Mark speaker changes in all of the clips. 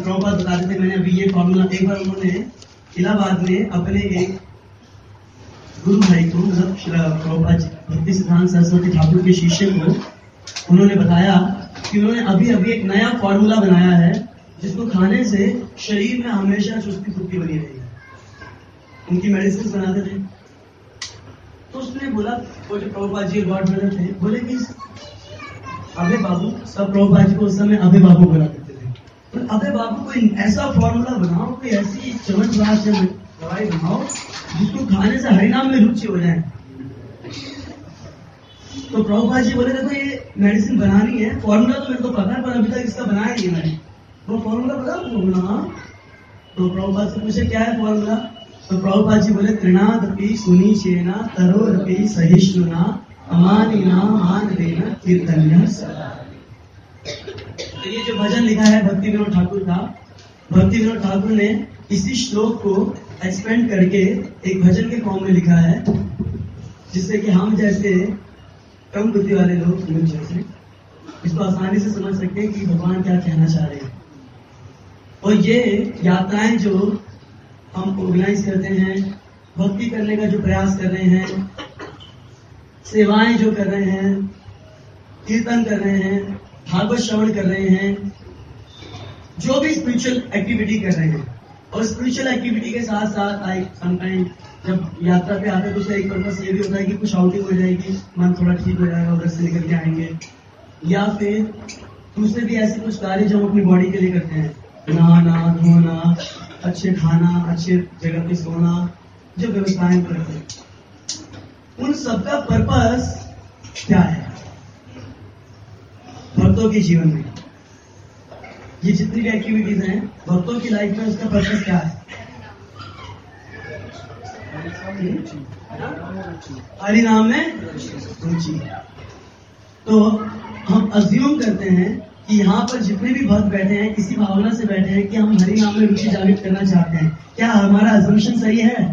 Speaker 1: प्रभुपाद बताते थे, मैंने अभी ये फॉर्मूला एक बार उन्होंने इलाहाबाद में अपने एक गुरु भाई को, मतलब प्रभुपाद भक्ति सिद्धांत सरस्वती ठाकुर के शिष्य को उन्होंने बताया कि उन्होंने अभी अभी एक नया फॉर्मूला बनाया है जिसको खाने से शरीर में हमेशा चुस्ती फुर्ती बनी रहेगी। उनकी मेडिसिन बनाते थे। तो उसने बोला, वो जो प्रभुपाद जी गॉड ब्रदर थे, बोले कि अबे बाबू, सब प्रभुपाद जी को उस समय अबे बाबू बोला करते थे, तो अबे बाबू कोई ऐसा फॉर्मूला बनाओ, कोई ऐसी चमत्कार से दवाई बनाओ जिसको खाने से हरिनाम में रुचि हो जाए। तो प्रभुपाद जी बोले, देखो ये मेडिसिन बनानी है, फॉर्मूला तो मेरे को पता है पर अभी तक इसका बनाया नहीं मैंने। वो फॉर्मूला पता फॉर्मूला? तो प्रभुपाद से पूछे क्या है फॉर्मूला? तो प्रभुपाद जी बोले, त्रिनादपि सुनीचेना तरोरपि सहिष्णुना अमानिना मान देना कीर्तन्य सदा। तो ये जो भजन लिखा है भक्ति विनोद ठाकुर का, भक्ति विनोद ठाकुर ने इसी श्लोक को एक्सपेंड करके एक भजन के फॉर्म में लिखा है, जिससे कि हम जैसे कम बुद्धि वाले लोग जैसे इसको आसानी से समझ सकते हैं कि भगवान क्या कहना चाह रहे हैं। और ये यात्राएं जो हम ऑर्गेनाइज करते हैं, भक्ति करने का जो प्रयास कर रहे हैं, सेवाएं जो कर रहे हैं, कीर्तन कर रहे हैं, भागवत श्रवण कर रहे हैं, जो भी स्पिरिचुअल एक्टिविटी कर रहे हैं, और स्पिरिचुअल एक्टिविटी के साथ साथ समटाइम जब यात्रा पे आते हैं तो उसका एक पर्पस ये भी होता है कि कुछ आउटिंग हो जाएगी, मन थोड़ा ठीक हो जाएगा, उधर से निकल के आएंगे, या फिर दूसरे भी ऐसे कुछ कार्य जो हम अपनी बॉडी के लिए करते हैं, नहाना धोना, अच्छे खाना, अच्छे जगह पे सोना, जो व्यवस्थाएं करते हैं, उन सबका पर्पस क्या है भक्तों के जीवन में? ये जितनी भी एक्टिविटीज हैं भक्तों की लाइफ में, उसका पर्पस क्या है? हरि नाम में रुचि। तो हम अज्यूम करते हैं कि यहाँ पर जितने भी भक्त बैठे हैं किसी भावना से बैठे हैं कि हम हरि नाम में रुचि जागृत करना चाहते हैं। क्या हमारा अजम्पशन सही है?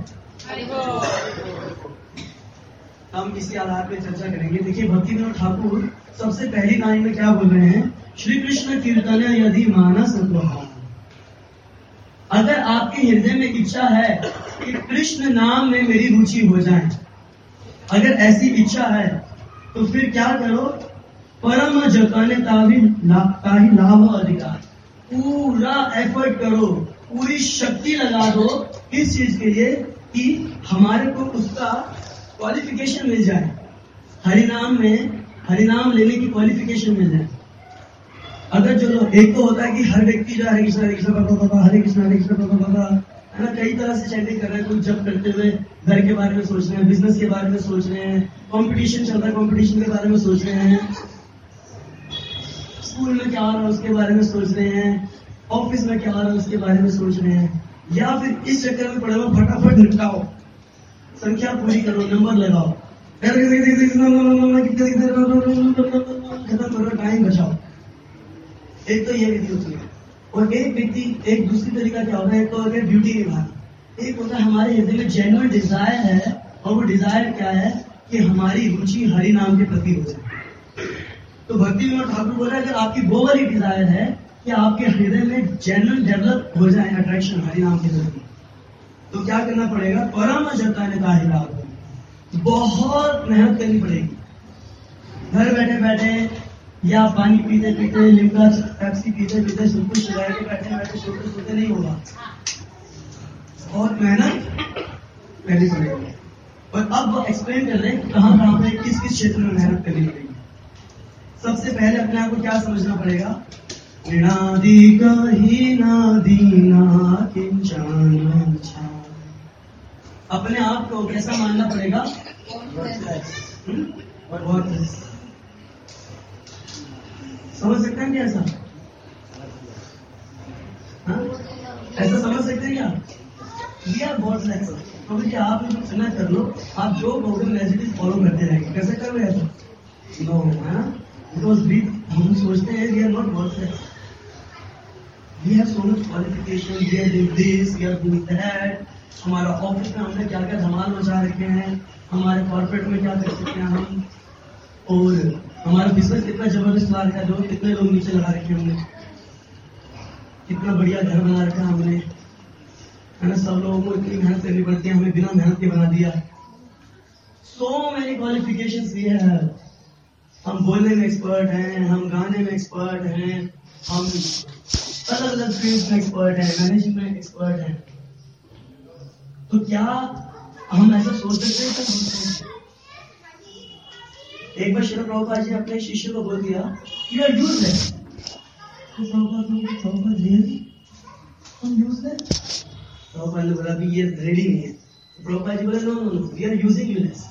Speaker 1: हम इसी आधार पर चर्चा करेंगे। देखिए, भक्ति विनोद ठाकुर सबसे पहली लाइन में क्या बोल रहे हैं? श्री कृष्ण कीर्तन यदि मानस द्रोहा। अगर आपके हृदय में इच्छा है कि कृष्ण नाम में मेरी रुचि हो जाए, अगर ऐसी इच्छा है तो फिर क्या करो? परम जतन ताहि लाभ अधिकार, पूरा एफर्ट करो, पूरी शक्ति लगा दो इस चीज के लिए कि हमारे को उसका क्वालिफिकेशन मिल जाए, हरिनाम में हरिनाम लेने की क्वालिफिकेशन मिल जाए। अगर जो एक तो होता है कि हर व्यक्ति जो हरे कृष्ण बाबा, हरे कृष्ण बाबा, है ना, कई तरह से चैटिंग कर रहे हैं, कुछ जब करते हुए घर के बारे में सोच रहे हैं, बिजनेस के बारे में सोच रहे हैं, कंपटीशन चल रहा है कंपटीशन के बारे में सोच रहे हैं, स्कूल में क्या हो रहा है उसके बारे में सोच रहे हैं, ऑफिस में क्या हो रहा है उसके बारे में सोच रहे हैं, या फिर इस चक्कर में पड़े हुए फटाफट निपटाओ, संख्या पूरी करो, नंबर लगाओ, खत्म करो, टाइम बचाओ। एक तो ये विधि होती है। और एक व्यक्ति, एक दूसरी तरीका क्या होता है? एक तो होता है ड्यूटी निभाना, एक होता है हमारे हृदय में जेन्युइन डिजायर है, और वो डिजायर क्या है कि हमारी रुचि हरि नाम के प्रति हो जाए। तो भक्ति विनोद ठाकुर बोल रहे हैं, अगर आपकी वो वाली डिजायर है कि आपके हृदय में जेन्युइन डेवलप हो जाए अट्रैक्शन हरि नाम के प्रति, तो क्या करना पड़ेगा? परम जताने का हिलाव, बहुत मेहनत करनी पड़ेगी। घर बैठे बैठे या पानी पीते पीते, लिम्का पेप्सी पीते पीते, सब कुछ चला के बैठे बैठे सोते सोते नहीं होगा, बहुत मेहनत करनी पड़ेगी। और अब वो एक्सप्लेन कर रहे हैं कि कहाँ कहाँ पे किस किस क्षेत्र में मेहनत करनी पड़ेगी। सबसे पहले अपने आप को क्या समझना पड़ेगा? ऋणादि कहीना दीना किंचन छा। अपने आप को कैसा मानना पड़ेगा? वर्थलेस। समझ सकते हैं क्या ऐसा? ऐसा समझ सकते हैं क्या? We are worthless. तो देखिए, आप जो सुना कर लो, आप जो ऑर्गेनाइजेशन फॉलो करते रहेंगे, कैसे कर रहे हैं? नो, है ना? बिकॉज हम सोचते हैं we are not worthless, we have so much qualification, we are doing this, we are doing that. हमारा ऑफिस में हमने क्या क्या धमाल मचा रखे हैं, हमारे कॉर्पोरेट में क्या कर सकते हैं हम, और हमारा बिजनेस कितना जबरदस्त चला रखा है, जो कितने लोग नीचे लगा रखे होंगे। कितना बढ़िया घर बना रखा हमने, है ना। सब लोगों को इतनी मेहनत करनी पड़ती है, हमें बिना मेहनत के बना दिया। So many qualifications we have. हम बोलने में एक्सपर्ट हैं, हम गाने में एक्सपर्ट हैं, हम अलग अलग फील्ड में एक्सपर्ट हैं, मैनेजमेंट में एक्सपर्ट हैं। तो क्या हम ऐसा सोच सकते हैं? एक बार श्रील प्रभुपाद जी ने अपने शिष्य को बोल दिया, यू आर यूजलेस। तो प्रभुपाद रियली हम यूजलेस? प्रभुपाद ने बोला, अभी ये रेडी नहीं है। तो प्रभुपाद जी बोले, no no no, we are using useless.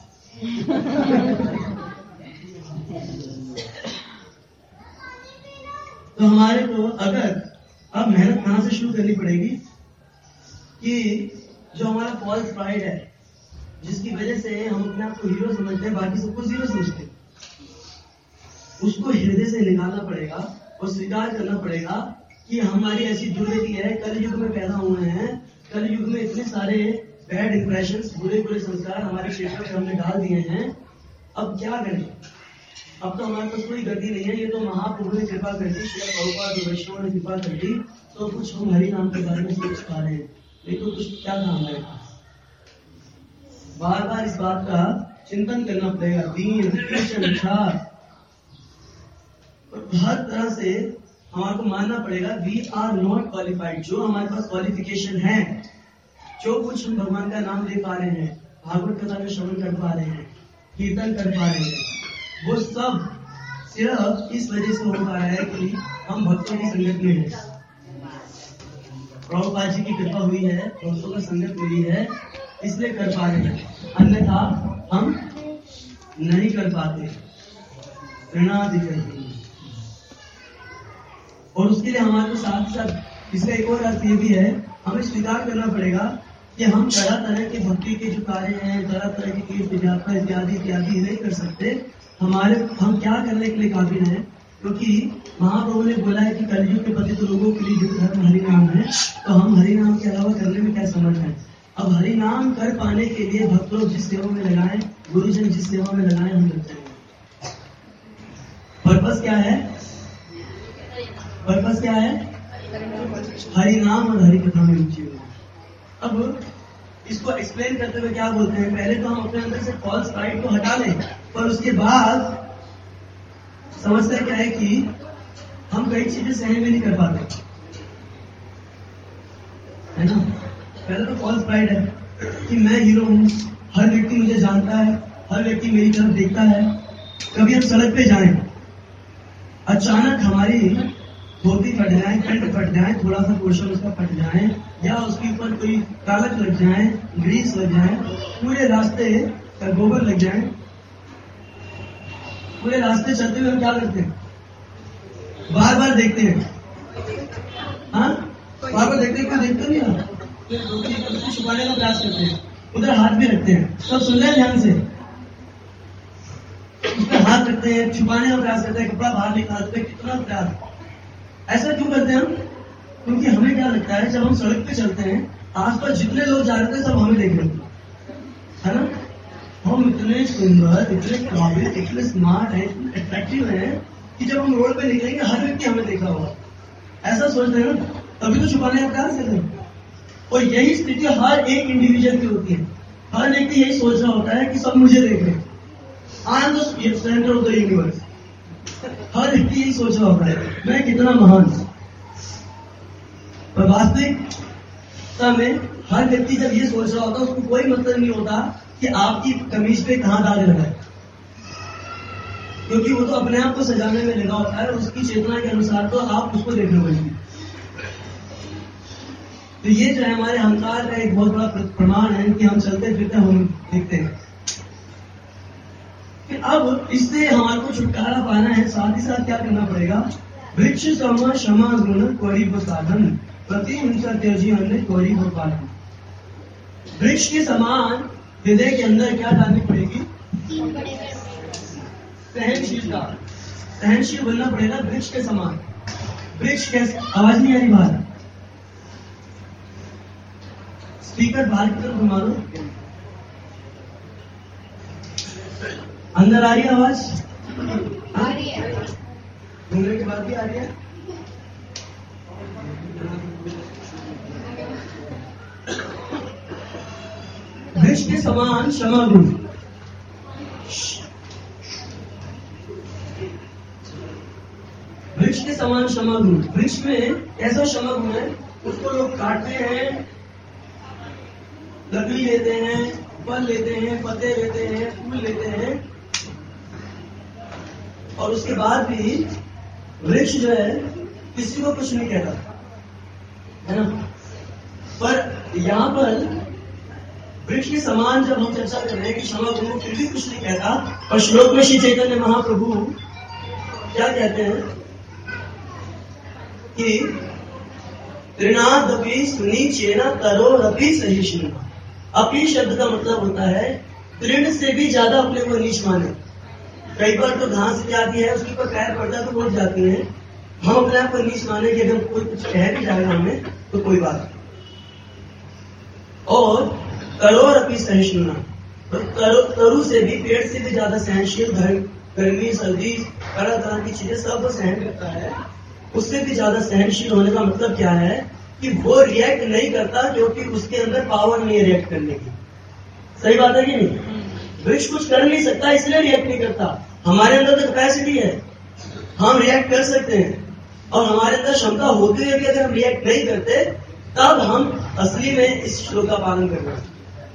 Speaker 1: तो हमारे को अगर अब मेहनत कहां से शुरू करनी पड़ेगी कि जो हमारा फॉल्स प्राइड है, जिसकी वजह से हम अपने आप को हीरो समझते हैं, बाकी सबको जीरो समझते हैं, उसको हृदय से निकालना पड़ेगा और स्वीकार करना पड़ेगा कि हमारी ऐसी दुर्गति है। कल युग में पैदा हुए हैं, कल युग में इतने सारे बैड इंप्रेशंस, बुरे बुरे संस्कार हमारे क्षेत्र में हमने डाल दिए हैं। अब क्या करें? अब तो हमारे पास कोई गति नहीं है, ये तो महाप्रभु ने कृपा कर दी, श्रील प्रभुपाद और वैष्णव ने कृपा कर दी, तो कुछ हम हरि नाम के बारे में सोच पा रहे हैं, नहीं तो कुछ क्या काम है। बार बार इस बात का चिंतन करना पड़ेगा। दीन, कृष्ण, हर तरह से हमारे को मानना पड़ेगा वी आर नॉट क्वालिफाइड। जो हमारे पास क्वालिफिकेशन है, जो कुछ हम भगवान का नाम ले पा रहे हैं, भागवत कथा का श्रवण कर पा रहे हैं, कीर्तन कर पा रहे हैं, वो सब सिर्फ इस वजह से हो पा रहा है कि हम भक्तों की संगत में हैं। प्रभुपाद जी की कृपा हुई है, भक्तों का संगत मिली है, इसलिए कर पा रहे हैं, अन्यथा हम नहीं कर पाते। और उसके लिए हमारे साथ साथ इसका एक और अर्थ ये भी है, हमें स्वीकार करना पड़ेगा कि हम तरह तरह के भक्ति के जो कार्य हैं, तरह तरह के तीर्थ यात्रा इत्यादि इत्यादि नहीं कर सकते। हम क्या करने के लिए काबिल हैं? क्योंकि महाप्रभु ने बोला है कि कलयुग के पतित लोगों के लिए युग धर्म हरि नाम है, तो हम हरि नाम के अलावा करने में क्या समर्थ है? अब हरि नाम कर पाने के लिए भक्त लोग जिस सेवा में लगाएं, गुरुजन जिस सेवा में लगाएं, हम लग जाएंगे। पर्पस क्या है? पर्पस क्या है? हरि नाम और हरि कथा में रुचि होना। अब इसको एक्सप्लेन करते हुए क्या बोलते हैं? पहले तो हम अपने अंदर से फॉल्स प्राइड को हटा लें, पर उसके बाद समस्या क्या है कि हम कई चीजें सहन भी नहीं कर पाते, है ना। पहले तो फॉल्स प्राइड है कि मैं हीरो हूं, हर व्यक्ति मुझे जानता है, हर व्यक्ति मेरी तरफ देखता है। कभी हम सड़क पे जाएं, अचानक हमारी धोती फट जाए, पैंट फट जाए, थोड़ा सा पोर्शन उसका फट जाए, या उसके ऊपर कोई कागज लग जाए, ग्रीस लग जाए, पूरे रास्ते गोबर लग जाए, पूरे रास्ते चलते हुए हम क्या करते हैं? बार बार देखते हैं। हाँ, बार बार देखते हैं, क्या देखते नहीं आप? धोती छुपाने का प्रयास करते हैं, उधर हाथ भी रखते हैं। सब सुन रहे हैं ध्यान से? उसमें हाथ रखते हैं, छुपाने का प्रयास करते हैं, कपड़ा बाहर निकालते हैं, कितना प्रयास। ऐसा क्यों करते हैं हम? क्योंकि हमें क्या लगता है, जब हम सड़क पे चलते हैं, आसपास जितने लोग जा रहे थे सब हमें देख रहे हैं, है ना। हम इतने सुंदर, इतने काबिल, इतने स्मार्ट हैं, इतने अट्रैक्टिव हैं कि जब हम रोड पे निकलेंगे हर व्यक्ति हमें देखा होगा, ऐसा सोचते हैं ना। तभी तो छुपाने का प्रयास करते हैं। और यही स्थिति हर एक इंडिविजुअल की होती है। हर व्यक्ति यही सोच रहा होता है कि सब मुझे देख रहे हैं, I am the centre of the universe. हर व्यक्ति यही सोच रहा होता है, मैं कितना महान हूं। पर वास्तविकता में हर व्यक्ति जब ये सोच रहा होता है, उसको कोई मतलब नहीं होता कि आपकी कमीज पे कहां दाग लगा है, क्योंकि वो तो अपने आप को सजाने में लगा होता है। उसकी चेतना के अनुसार तो आप उसको देख रहे हो। तो ये जो है हमारे अहंकार का एक बहुत बड़ा प्रमाण है कि हम चलते फिरते हम देखते हैं। कि अब इससे हमारे को छुटकारा पाना है, साथ ही साथ क्या करना पड़ेगा? वृक्ष सम क्षमा गुण कौरी साधन प्रति हिंसा त्याजी अन्य कौरी पालन। वृक्ष के समान हृदय के अंदर क्या डालनी पड़ेगी? सहनशीलता। सहनशील बनना पड़ेगा वृक्ष के समान। वृक्ष कैसे? आवाज नहीं आ रही बाहर? स्पीकर बाहर की तरफ घुमा दो। अंदर आ रही है आवाज? आ रही है। घूमने के बाद भी आ रही है? वृक्ष के समान क्षमा गुण। वृक्ष के समान क्षमा गुण। वृक्ष में ऐसा क्षमा गुण है, उसको लोग काटते हैं, लकड़ी लेते हैं, फल लेते हैं, पत्ते लेते हैं, फूल लेते हैं, और उसके बाद भी वृक्ष जो है किसी को कुछ नहीं कहता, है ना। पर यहाँ पर वृक्ष के समान जब हम चर्चा कर रहे हैं कि क्षमा गुरु फिर भी कुछ नहीं कहता, और श्लोक में श्री चैतन्य महाप्रभु क्या कहते हैं कि तृणादपि सुनीचेन तरोरपि सहिष्णु। अपि शब्द का मतलब होता है तृण से भी ज्यादा अपने को नीच माने। कई बार तो घास जाती है, उसके ऊपर पैर पड़ता है तो उठ जाती है। हम अपने आप को नीच माने कि अगर कोई कुछ कह भी जाएगा हमें तो कोई बात नहीं। और तरोरपि सहिष्णु, तरु से भी, पेड़ से भी ज्यादा सहनशील, गर्मी सर्दी तरह तरह की चीजें सब सहन करता है। उससे भी ज्यादा सहनशील होने का मतलब क्या है कि वो रिएक्ट नहीं करता क्योंकि उसके अंदर पावर नहीं है रिएक्ट करने की। सही बात है कि नहीं? वृक्ष कुछ कर नहीं सकता इसलिए रिएक्ट नहीं करता। हमारे अंदर तो कैपेसिटी है, हम रिएक्ट कर सकते हैं, और हमारे अंदर क्षमता होती है कि अगर हम रिएक्ट नहीं करते तब हम असली में इस श्लोक का पालन कर रहे हैं।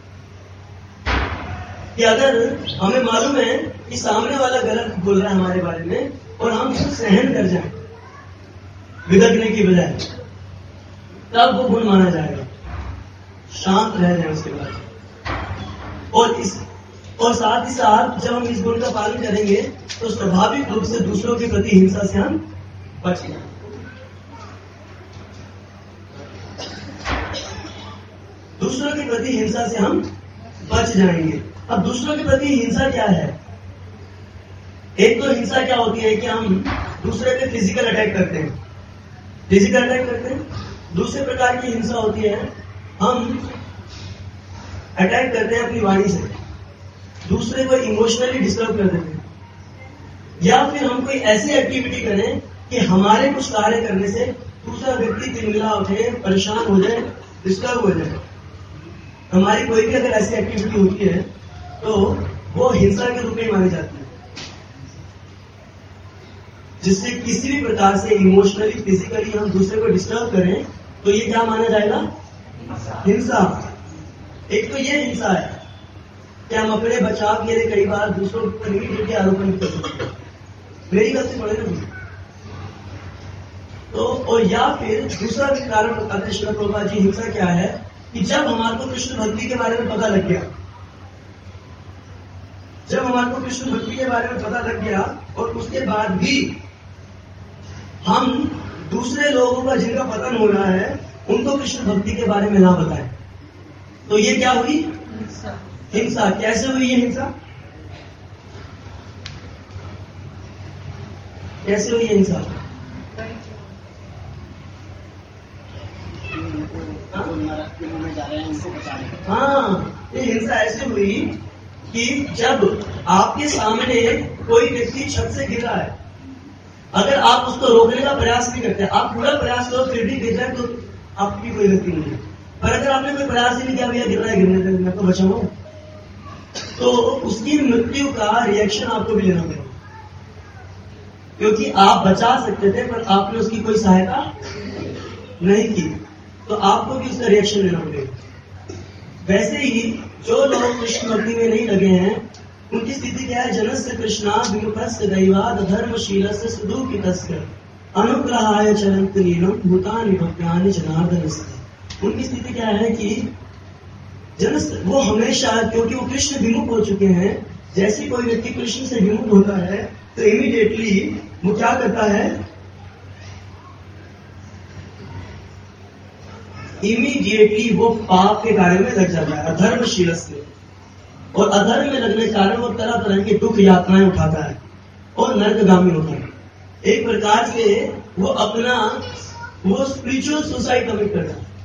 Speaker 1: कि अगर हमें मालूम है कि सामने वाला गलत बोल रहा है हमारे बारे में और हम उसको सहन कर जाएं विदकने की बजाय, तब वो गुण माना जाएगा। शांत रह जाए उसके बाद। और साथ ही साथ जब हम इस गुण का पालन करेंगे तो स्वाभाविक रूप से दूसरों के प्रति हिंसा से हम बचेंगे। दूसरों के प्रति हिंसा से हम बच जाएंगे। अब दूसरों के प्रति हिंसा क्या है? एक तो हिंसा क्या होती है कि हम दूसरे पे फिजिकल अटैक करते हैं, दूसरे प्रकार की हिंसा होती है हम अटैक करते हैं अपनी वाणी से, दूसरे को इमोशनली डिस्टर्ब कर देते हैं, या फिर हम कोई ऐसी एक्टिविटी करें कि हमारे कुछ कार्य करने से दूसरा व्यक्ति तिलमिला उठे, परेशान हो जाए, डिस्टर्ब हो जाए। हमारी कोई भी अगर ऐसी एक्टिविटी होती है तो वो हिंसा के रूप में मानी जाती है, जिससे किसी भी प्रकार से इमोशनली फिजिकली हम दूसरे को डिस्टर्ब करें तो ये क्या माना जाएगा? हिंसा। एक तो ये हिंसा है कि हम अपने बचाव के लिए कई बार दूसरों पर निगेटिविटी आरोपण कर सकते हैं, मेरी गलती पड़े ना तो। और या फिर दूसरा भी कारण बताते हैं श्रील प्रभुपाद जी, हिंसा क्या है कि जब हमारे को कृष्ण भक्ति के बारे में पता लग गया, और उसके बाद भी हम दूसरे लोगों का जिनका पतन हो रहा है उनको कृष्ण भक्ति के बारे में ना बताएं, तो ये क्या हुई? हिंसा। कैसे हुई ये हिंसा? कैसे हुई ये हिंसा? हाँ, ये हिंसा ऐसे हुई कि जब आपके सामने कोई व्यक्ति छत से गिर रहा है, अगर आप उसको रोकने का प्रयास नहीं करते, आप पूरा प्रयास करो फिर भी गिर जाए तो आपकी कोई गलती नहीं है। पर अगर आपने कोई प्रयास ही नहीं किया, भैया गिर रहा है, गिरने तक मैं तो बचाऊं, तो उसकी मृत्यु का रिएक्शन आपको भी लेना पड़ेगा, क्योंकि आप बचा सकते थे पर आपने उसकी कोई सहायता नहीं की, तो आपको भी उसका रिएक्शन लेना पड़ेगा। वैसे ही जो लोग कृष्ण भक्ति में नहीं लगे हैं उनकी स्थिति क्या है? जनस्य कृष्णा विमुखस्य दैवाद धर्मशीलस्य सुदुःखितस्य अनुग्रहाय चरन्त नीलम भूतानि भक्त्यानि जनार्दनस्य। उनकी स्थिति क्या है कि वो हमेशा, क्योंकि वो कृष्ण विमुख हो चुके हैं, जैसे कोई व्यक्ति कृष्ण से विमुख होता है तो इमीडिएटली वो क्या करता है? इमीडिएटली वो पाप के कार्य में लग जाता है, अधर्मशील से। और अधर्म में लगने के कारण वो तरह तरह की दुख यातनाएं उठाता है और नरकगामी होता है। एक प्रकार से वो स्पिरिचुअल सुसाइड कमिट करता है।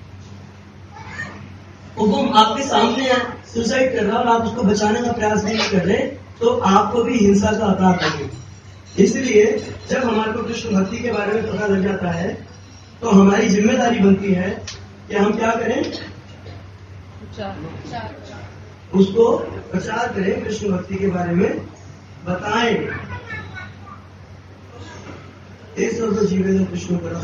Speaker 1: वो आपके सामने सुसाइड कर रहा है और आप उसको बचाने का प्रयास नहीं कर रहे, तो आपको भी हिंसा का अपराध लगेगा। इसलिए जब हमारे को कृष्ण भक्ति के बारे में पता लग जाता है तो हमारी जिम्मेदारी बनती है कि हम क्या करें? उसको प्रचार करें, कृष्ण भक्ति के बारे में बताएं। एक सब जीवन कृष्ण करा।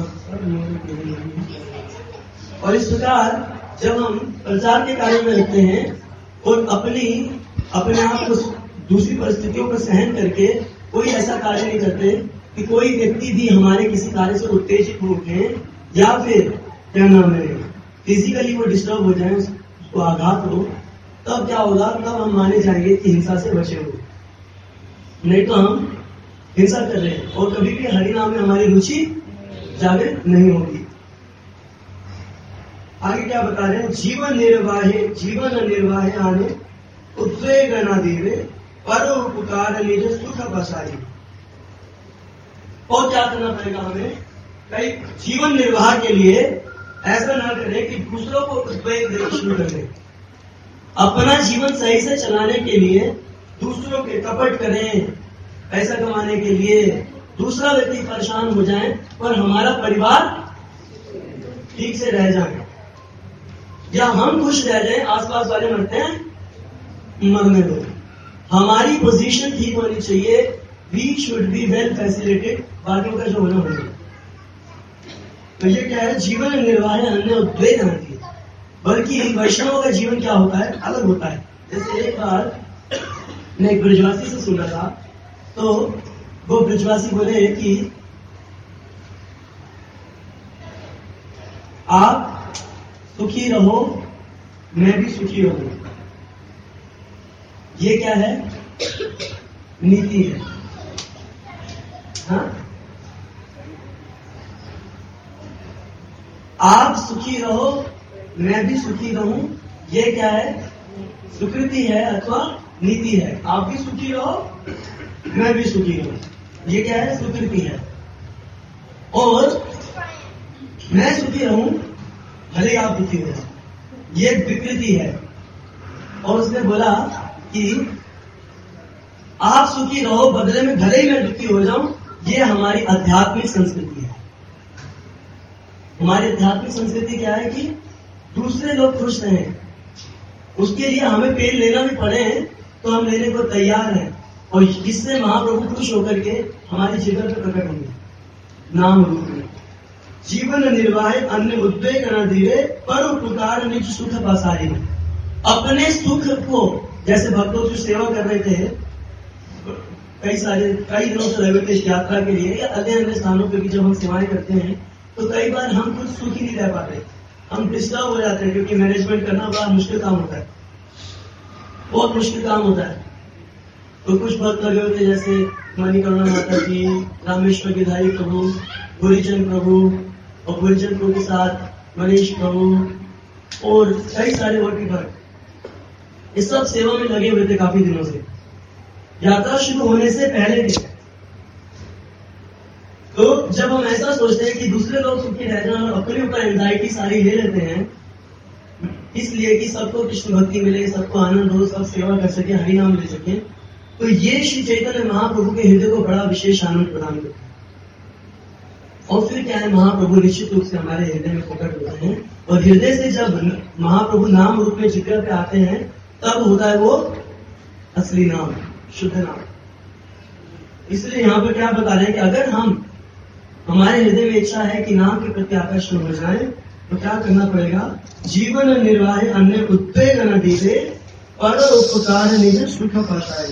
Speaker 1: और इस प्रकार जब हम प्रचार के कार्य में लगते हैं और अपने आप को दूसरी परिस्थितियों को सहन करके कोई ऐसा कार्य नहीं करते कि कोई व्यक्ति भी हमारे किसी कार्य से उत्तेजित हो उठे या फिर क्या नाम है फिजिकली वो डिस्टर्ब हो जाए, उसको आघात हो, तब क्या होगा, तब हम माने जाएंगे कि हिंसा से बचे हो। नहीं तो हम हिंसा कर रहे हैं और कभी भी हरि नाम में हमारी रुचि जागृत नहीं होगी। आगे क्या बता रहे हैं, जीवन निर्वाहे आने उद्वेग न देवे परोपकार निज सुख बसाई। और क्या करना पड़ेगा हमें, कई जीवन निर्वाह के लिए ऐसा ना करें कि दूसरों को उद्वेग देना शुरू कर दें। अपना जीवन सही से चलाने के लिए दूसरों के कपट करें, पैसा कमाने के लिए दूसरा व्यक्ति परेशान हो जाए पर हमारा परिवार ठीक से रह जाए, या हम खुश रह जाए, आसपास वाले मरते हैं, मरने दो। हमारी पोजीशन ठीक होनी चाहिए। We should be well facilitated, बाकियों का जो होना होगा। तो ये क्या है, जीवन निर्वाह अन्य उद्वेग नहीं, बल्कि वैष्णव का जीवन क्या होता है, अलग होता है। जैसे एक बार मैं एक ब्रजवासी से सुना था, तो वो ब्रजवासी बोले कि आप सुखी रहो, मैं भी सुखी रहूं। ये क्या है, नीति है। हाँ? आप सुखी रहो, मैं भी सुखी रहूं, ये क्या है, सुकृति है अथवा नीति है। आप भी सुखी रहो, मैं भी सुखी रहूं, ये क्या है, सुकृति है। और मैं सुखी रहूं, भले आप दुखी हो, ये विकृति है। और उसने बोला कि आप सुखी रहो, बदले में भले ही मैं दुखी हो जाऊं, ये हमारी आध्यात्मिक संस्कृति है। हमारी आध्यात्मिक संस्कृति क्या है कि दूसरे लोग खुश रहें, उसके लिए हमें पेन लेना भी पड़े तो हम लेने को तैयार हैं, और इससे महाप्रभु खुश होकर के हमारी जगह पर प्रकट होंगे नाम रूप में। जीवन निर्वाह अन्य उद्वेग न दिवे पर उपकार निज सुख बसाई। अपने सुख को, जैसे भक्तों की सेवा कर रहे थे, कई दिनों से लगे थे यात्रा के लिए या अन्य स्थानों पर भी जब हम सेवाएं करते हैं तो कई बार हम कुछ सुखी नहीं रह पाते, हम डिस्टर्ब हो जाते हैं, क्योंकि मैनेजमेंट करना बड़ा मुश्किल काम होता है, बहुत मुश्किल काम होता है। तो कुछ भक्त लगे होते जैसे मणिकर्णा माता जी, रामेश्वर गिरधारी प्रभु, गुरुजन प्रभु, और गुरुजन प्रभु के साथ मनीष प्रभु और कई सारे और भी भक्त, इस सब सेवा में लगे हुए थे काफी दिनों से, यात्रा शुरू होने से पहले भी। तो जब हम ऐसा सोचते हैं कि दूसरे लोग सुखी रह जाए और अपने ऊपर एंजाइटी सारी ले लेते हैं, इसलिए कि सबको कृष्ण भक्ति मिले, सबको आनंद हो, सब सेवा कर सके, हरि नाम ले सके, तो ये श्री चैतन्य महाप्रभु के हृदय को बड़ा विशेष आनंद प्रदान करता है। और फिर क्या है, महाप्रभु निश्चित रूप से हमारे हृदय में प्रकट होते हैं, और हृदय से जब महाप्रभु नाम रूप में जिक्र पे आते हैं तब होता है वो असली नाम, शुद्ध नाम। इसलिए यहाँ पर क्या बता रहे हैं कि अगर हमारे हृदय में इच्छा है कि नाम के प्रति आकर्षण हो जाए तो क्या करना पड़ेगा, जीवन निर्वाह अन्य उद्वेग न दीवे पर उपकार निज सुख बसाई।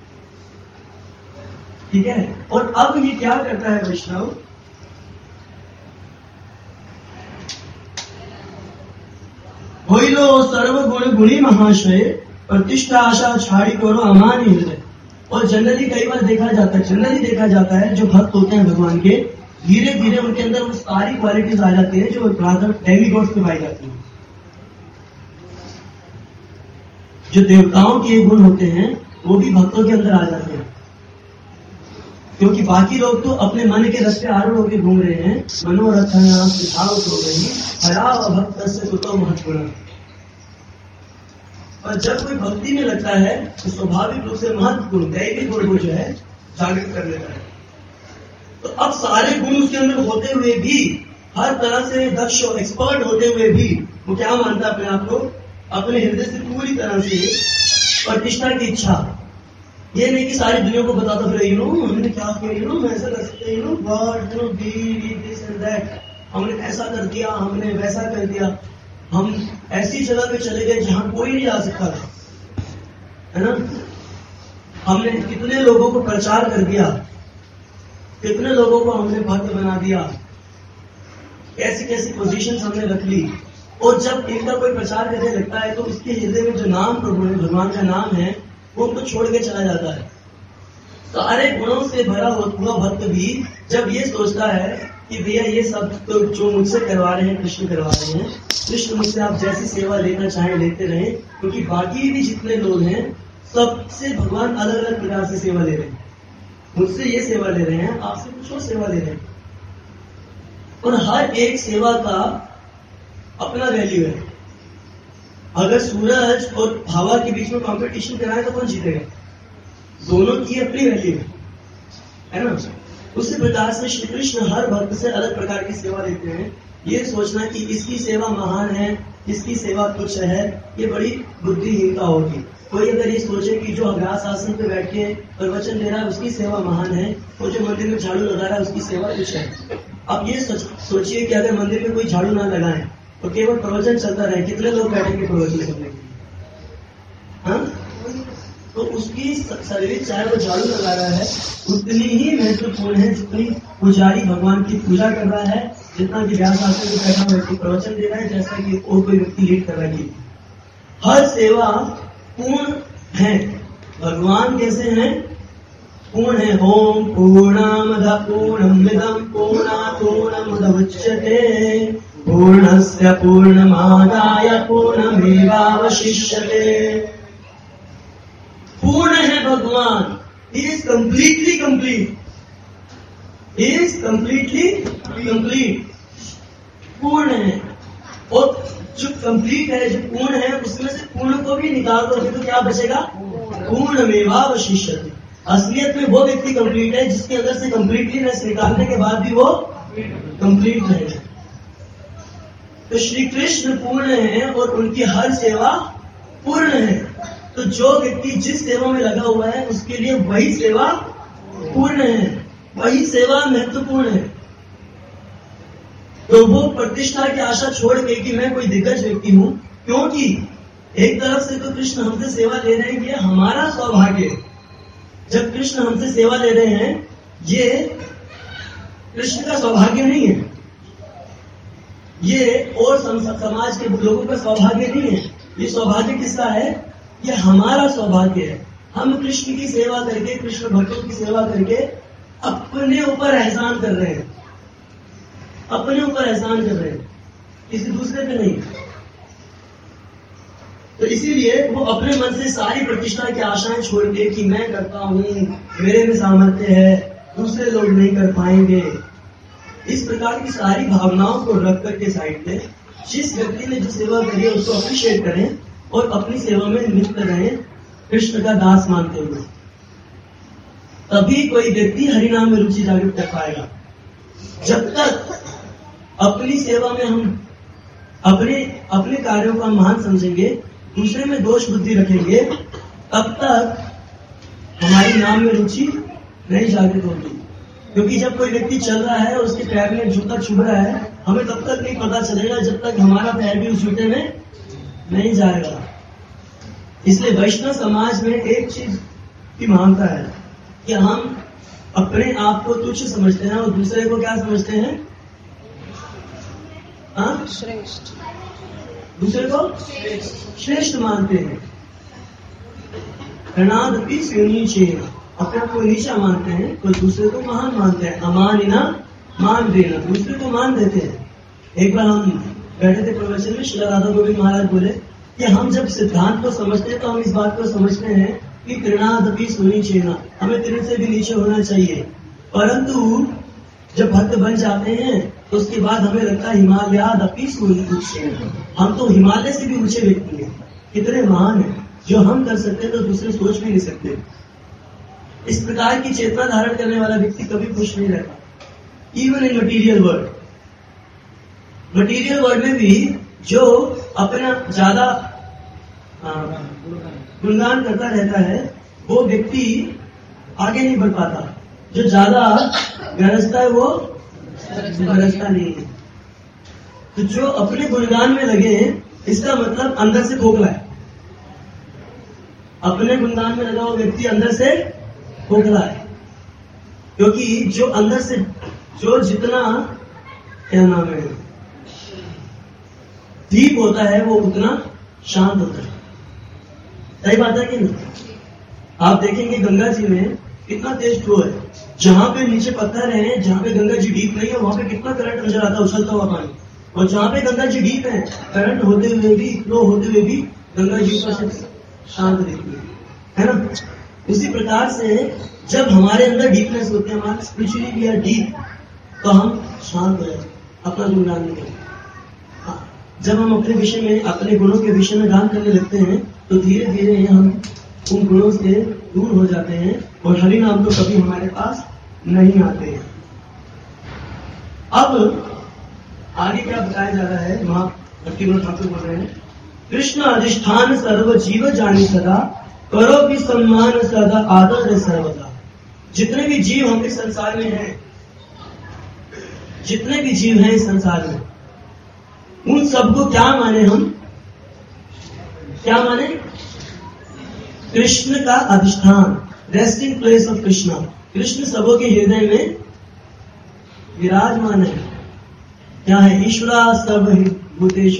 Speaker 1: ठीक है। और अब ये क्या करता है वैष्णव, होइलो सर्वगुण गुणी महाशय प्रतिष्ठा आशा छाड़ी करो अमानी हृदय। और जनरली कई बार देखा जाता है जो भक्त होते हैं भगवान के, धीरे धीरे उनके अंदर वो सारी क्वालिटीज आ जाती है जो राधा डेमीगॉड्स में पाई जाती है। जो देवताओं के गुण होते हैं वो भी भक्तों के अंदर आ जाते हैं, क्योंकि बाकी लोग तो अपने मन के रस्ते आरूढ़ होकर घूम रहे हैं। मनोरथ हो गई हरा भक्त से कुतो महत्वपूर्ण। और जब कोई भक्ति में लगता है तो स्वाभाविक रूप से महत्वपूर्ण दैविक गुण को जो है जागृत कर लेता है। तो अब सारे गुण उसके अंदर होते हुए भी, हर तरह से दक्ष एक्सपर्ट होते हुए भी, वो क्या मानता है अपने आप को अपने हृदय से पूरी तरह से प्रतिष्ठा की इच्छा, ये नहीं कि सारी दुनिया को बताता फिर हमने क्या किया, हम ऐसा कर सकते हैं, हमने ऐसा कर दिया, हमने वैसा कर दिया, हम ऐसी जगह पे चले गए जहां कोई नहीं जा सकता था, है ना। हमने कितने लोगों को प्रचार कर दिया, कितने लोगों को हमने भक्त बना दिया, कैसी कैसी पोजीशंस हमने रख ली। और जब इनका कोई प्रचार करने लगता है तो उसके हृदय में जो नाम प्रभु है, भगवान का नाम है, वो उनको छोड़ के चला जाता है। सारे गुणों से भरा हुआ भक्त भी जब ये सोचता है कि भैया ये सब तो जो मुझसे करवा रहे हैं कृष्ण करवा रहे हैं, कृष्ण मुझसे आप जैसी सेवा लेना चाहें लेते रहें, क्योंकि बाकी भी जितने लोग हैं सबसे भगवान अलग अलग प्रकार से सेवा ले रहे हैं। मुझसे ये सेवा ले रहे हैं, आपसे कुछ और सेवा ले रहे हैं, और हर एक सेवा का अपना वैल्यू है। अगर सूरज और हवा के बीच में कंपटीशन कराए तो कौन जीतेगा? दोनों की अपनी वैल्यू है ना। उसी प्रकार से श्री कृष्ण हर भक्त से अलग प्रकार की सेवा लेते हैं। ये सोचना कि इसकी सेवा महान है, इसकी सेवा तुच्छ है, ये बड़ी बुद्धिहीनता होगी। कोई अगर ये सोचे कि जो अभ्यास आसन पे बैठ के प्रवचन दे रहा है उसकी सेवा महान है, और जो मंदिर में झाड़ू लगा रहा है उसकी सेवा तुच्छ है। अब ये सोचिए कि अगर मंदिर में कोई झाड़ू ना लगाए तो केवल प्रवचन चलता रहे, कितने लोग बैठेंगे प्रवचन सुनने के लिए? हाँ, तो उसकी सर्विस चाहे वो झाड़ू लगा रहा है उतनी ही महत्वपूर्ण है जितनी पुजारी भगवान की पूजा कर रहा है, जितना कि व्यास आसन पे बैठा व्यक्ति प्रवचन दे रहा है, जैसा कि और कोई व्यक्ति लीड कर रहा है। हर सेवा पूर्ण है। भगवान कैसे हैं? पूर्ण है। ओम पूर्णमदः पूर्णमिदं पूर्णात् पूर्णमुदच्यते पूर्णस्य पूर्णमादाय पूर्णमेवावशिष्यते। पूर्ण है भगवान, he is completely complete, he is completely complete, पूर्ण है। और जो कंप्लीट है, जो पूर्ण है, उसमें से पूर्ण को भी निकाल दो तो क्या बचेगा? पूर्णमेवावशिष्यते। असलियत में वो व्यक्ति कंप्लीट है जिसके अंदर से कंप्लीटलीनेस निकालने के बाद भी वो कंप्लीट रहेगा। तो श्री कृष्ण पूर्ण है और उनकी हर सेवा पूर्ण है। तो जो व्यक्ति जिस सेवा में लगा हुआ है उसके लिए वही सेवा पूर्ण है, वही सेवा महत्वपूर्ण है। तो वो प्रतिष्ठा की आशा छोड़ के कि मैं कोई दिग्गज व्यक्ति हूं, क्योंकि एक तरफ से तो कृष्ण हमसे सेवा ले रहे हैं, ये हमारा सौभाग्य है। जब कृष्ण हमसे सेवा ले रहे हैं ये कृष्ण का सौभाग्य नहीं है, ये और समाज के लोगों का सौभाग्य नहीं है। ये सौभाग्य किसका है? ये हमारा सौभाग्य है। हम कृष्ण की सेवा करके, कृष्ण भक्तों की सेवा करके अपने ऊपर एहसान कर रहे हैं, अपने ऊपर एहसान कर रहे हैं, किसी दूसरे पे नहीं। तो इसीलिए वो अपने मन से सारी प्रतिष्ठा की आशाएं छोड़ के कि मैं करता हूं, मेरे में सामर्थ्य है, दूसरे लोग नहीं कर पाएंगे, इस प्रकार की सारी भावनाओं को रख करके साइड पे जिस व्यक्ति ने जो सेवा करी है उसको अप्रिशिएट करें और अपनी सेवा में नियुक्त रहें, कृष्ण का दास मानते हुए। तभी कोई व्यक्ति हरिनाम में रुचि जागृत कर पाएगा। जब तक अपनी सेवा में हम अपने कार्यों का महान समझेंगे, दूसरे में दोष बुद्धि रखेंगे, तब तक हमारी नाम में रुचि नहीं जागृत होगी। क्योंकि जब कोई व्यक्ति चल रहा है और उसके पैर में जूता चुभ रहा है, हमें तब तक नहीं पता चलेगा जब तक हमारा पैर भी उस जूते में नहीं जाएगा। इसलिए वैष्णव समाज में एक चीज की मानता है कि हम अपने आप को तुच्छ समझते हैं और दूसरे को क्या समझते हैं? श्रेष्ठ। दूसरे को श्रेष्ठ मानते हैं। कर्णादपि स्यूनीचेन, अपने आप को नीचा मानते हैं तो दूसरे को महान मानते हैं। अमानिना मान देना, दूसरे को मान देते हैं। एक बार हम बैठे थे प्रवचन में, श्री राधा गोविंद महाराज बोले कि हम जब सिद्धांत को समझते हैं तो हम इस बात को समझते हैं कि तृणादपि स्यूनीचेन, हमें तृण से भी नीचे होना चाहिए। परंतु जब भक्त बन जाते हैं तो उसके बाद हमें लगता है हिमालयादपि स्यूनीचेन, हम तो हिमालय से भी ऊंचे व्यक्ति हैं, कितने महान हैं, जो हम कर सकते हैं तो दूसरे सोच भी नहीं सकते। इस प्रकार की चेतना धारण करने वाला व्यक्ति कभी खुश नहीं रहता। इवन इन मटीरियल वर्ल्ड में भी जो अपना ज्यादा गुणगान करता रहता है, वो व्यक्ति आगे नहीं बढ़ पाता। जो ज्यादा गरजता है वो गरजता नहीं है। तो जो अपने गुणगान में लगे हैं, इसका मतलब अंदर से खोखला है। अपने गुणगान में लगा हुआ व्यक्ति अंदर से खोखला है, क्योंकि जो अंदर से जो जितना क्या नाम है दीप होता है वो उतना शांत होता है। सही बात है कि नहीं? आप देखेंगे गंगा जी में कितना तेज फ्लो है। जहां पे नीचे पत्थर है, जहां पे गंगा जी डीप नहीं है, वहां पे कितना करंट नजर आता है, उछलता हुआ पानी। और जहां पे गंगा जी डीप है, करंट होते हुए भी, फ्लो होते हुए भी गंगा जी ऊपर से शांत दिखती है ना? उसी प्रकार से जब हमारे अंदर डीपनेस होती है, हमारे स्पिरिचुअली वी आर डीप, तो हम शांत हो जाते, अपना गुणगान नहीं करते। जब हम अपने विषय में, अपने गुणों के विषय में गान करने लगते हैं, तो धीरे धीरे हम उन गुणों से दूर हो जाते हैं और हरि नाम तो कभी हमारे पास नहीं आते हैं। अब आगे क्या बताया जा रहा है, वहां भक्तिविनोद ठाकुर बोल रहे हैं, कृष्ण अधिष्ठान सर्व जीव जानी सदा, करो भी सम्मान सदा आदर सर्वदा। जितने भी जीव हम इस संसार में हैं, जितने भी जीव हैं इस संसार में, उन सबको क्या माने हम? क्या माने? कृष्ण का अधिष्ठान, resting place of Krishna. Krishna सबों के हृदय में विराजमान है। क्या है? ईश्वरा सर्वभूतेषु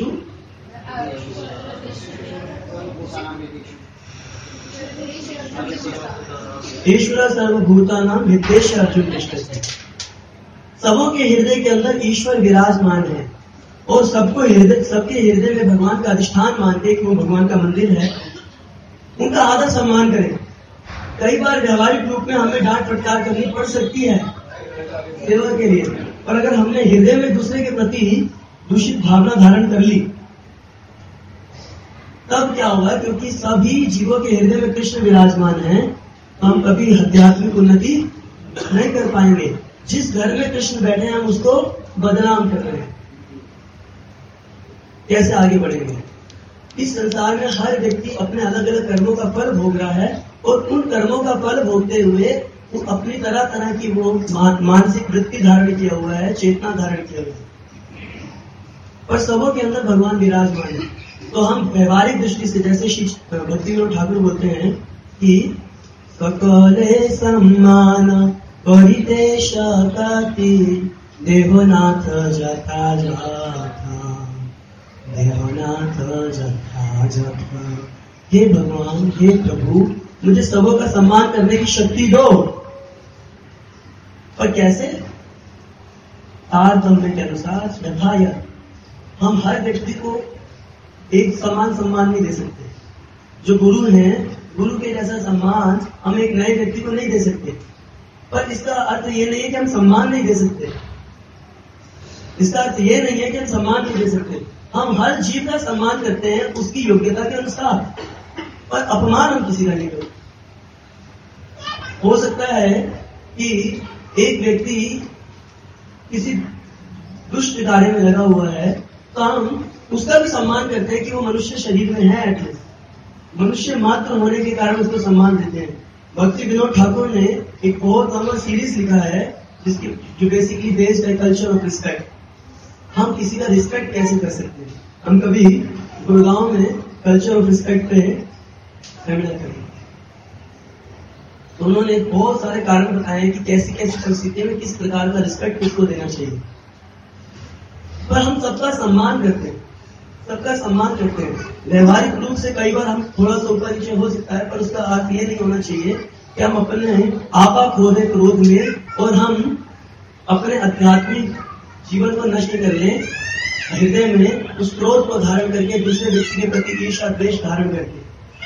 Speaker 1: ईश्वर सर्वभूतानां हृदयेषु अर्जुन तिष्ठति। सबों के हृदय के अंदर ईश्वर विराजमान है और सबके हृदय में भगवान का अधिष्ठान मानते कि वो भगवान का मंदिर है, उनका आदर सम्मान करें। कई बार व्यवहारिक रूप में हमें डांट फटकार करनी पड़ सकती है सेवा के लिए, और अगर हमने हृदय में दूसरे के प्रति दूषित भावना धारण कर ली, तब क्या होगा? क्योंकि सभी जीवों के हृदय में कृष्ण विराजमान है, तो हम कभी आध्यात्मिक उन्नति नहीं कर पाएंगे। जिस घर में कृष्ण बैठे हैं, हम उसको बदनाम कर रहे हैं, कैसे आगे बढ़ेंगे? इस संसार में हर व्यक्ति अपने अलग अलग कर्मों का फल भोग रहा है, और उन कर्मों का फल भोगते हुए वो अपनी तरह तरह की वो मानसिक वृत्ति धारण किया हुआ है, चेतना धारण किया हुआ है, पर सबों के अंदर भगवान विराजमान है। तो हम व्यवहारिक दृष्टि से, जैसे श्री भक्तिविनोद ठाकुर बोलते हैं कि सकले सम्मान परिदेश काति देवनाथ जथा जथा, देवनाथ जथा जथा। हे भगवान, हे प्रभु, मुझे सबों का सम्मान करने की शक्ति दो। पर कैसे? तारतम्य के अनुसार यथायथ। हम हर व्यक्ति को एक समान सम्मान नहीं दे सकते। जो गुरु हैं, गुरु के जैसा सम्मान हम एक नए व्यक्ति को नहीं दे सकते। पर इसका अर्थ ये नहीं है कि हम सम्मान नहीं दे सकते। इसका अर्थ ये नहीं है कि हम सम्मान नहीं दे सकते। हम हर जीव का सम्मान करते हैं उसकी योग्यता के अनुसार, पर अपमान हम किसी का नहीं करते। हो सकता है कि एक व्यक्ति किसी दुष्ट कार्य में लगा हुआ है, तो हम उसका भी सम्मान करते हैं कि वो मनुष्य शरीर में है, एटलीस्ट मनुष्य मात्र होने के कारण उसको सम्मान देते हैं। भक्तिविनोद ठाकुर ने एक बहुत लंबा सीरीज लिखा है, जिसकी जो बेसिकली बेस्ड है कल्चर ऑफ रिस्पेक्ट। हम किसी का रिस्पेक्ट कैसे कर सकते हैं? हम कभी गुड़गांव में कल्चर ऑफ रिस्पेक्ट पे सेमिनार करेंगे, तो उन्होंने बहुत सारे कारण बताए कि कैसी कैसी परिस्थितियों में किस प्रकार का रिस्पेक्ट किसको देना चाहिए। पर हम सबका सम्मान करते हैं, सबका सम्मान करते हैं। व्यवहारिक रूप से कई बार हम थोड़ा सा ऊपर नीचे हो सकता है, पर उसका अर्थ ये नहीं होना चाहिए कि हम अपने आपा खो दें क्रोध में और हम अपने आध्यात्मिक जीवन को नष्ट कर लें, हृदय में उस क्रोध को धारण करके दूसरे व्यक्ति के प्रति ईर्ष्या द्वेष धारण करके।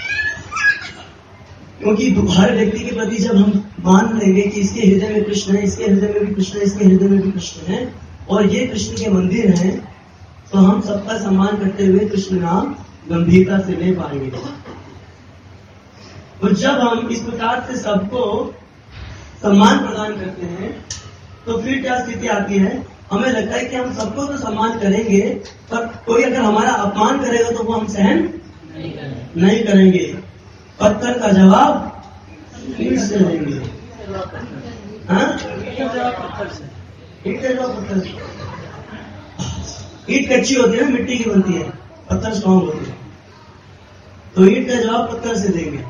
Speaker 1: क्योंकि हर व्यक्ति के प्रति जब हम मान लेंगे कि इसके हृदय में कृष्ण है, इसके हृदय में भी कृष्ण है, इसके हृदय में भी कृष्ण है, और ये कृष्ण के मंदिर हैं, तो हम सबका सम्मान करते हुए कृष्ण नाम गंभीरता से ले पाएंगे। और जब हम इस प्रकार से सबको सम्मान प्रदान करते हैं, तो फिर क्या स्थिति आती है? हमें लगता है कि हम सबको तो सम्मान करेंगे, पर कोई अगर हमारा अपमान करेगा तो वो हम सहन नहीं करेंगे। नहीं करेंगे, पत्थर का जवाब ईंट से देंगे। हाँ, ईंट का जवाब पत्थर से। ईंट कच्ची होती है, मिट्टी की बनती है, पत्थर स्ट्रॉन्ग होती है, तो ईंट का जवाब पत्थर से देंगे।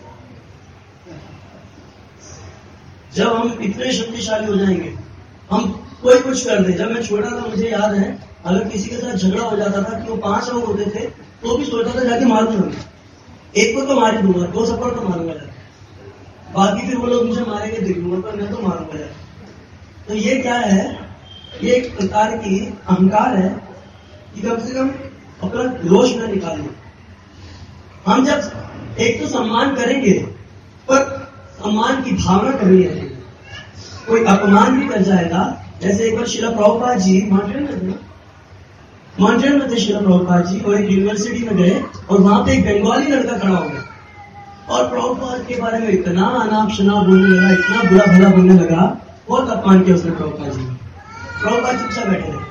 Speaker 1: जब हम इतने शक्तिशाली हो जाएंगे, हम कोई कुछ कर दे। जब मैं छोटा था मुझे याद है, अगर किसी के साथ झगड़ा हो जाता था कि वो 5 लोग होते थे तो भी सोचता था जाके मार दूंगा, एक को तो मार ही दूंगा, 2 सपोर्ट तो मारूंगा, बाकी फिर वो लोग मुझे मारेंगे देख लूंगा, पर मैं तो मारूंगा। तो ये क्या है, ये एक प्रकार की अहंकार है कि कम से कम अपना रोष न निकालिए। हम जब एक तो सम्मान करेंगे, पर सम्मान की भावना कभी नहीं रहेगी। कोई अपमान भी कर जाएगा, जैसे एक बार शिला प्रभुपाद जी मॉन्ट्रियल में थे शिला प्रभुपाद जी, और एक यूनिवर्सिटी में गए और वहां पे एक बंगाली लड़का खड़ा हो गया और प्रभुपाद के बारे में इतना अनाप शनाप बोलने लगा, इतना बुरा भला बोलने लगा, बहुत अपमान किया उसने प्रभुपाद जी। प्रभुपाद चुपचाप बैठे रहे।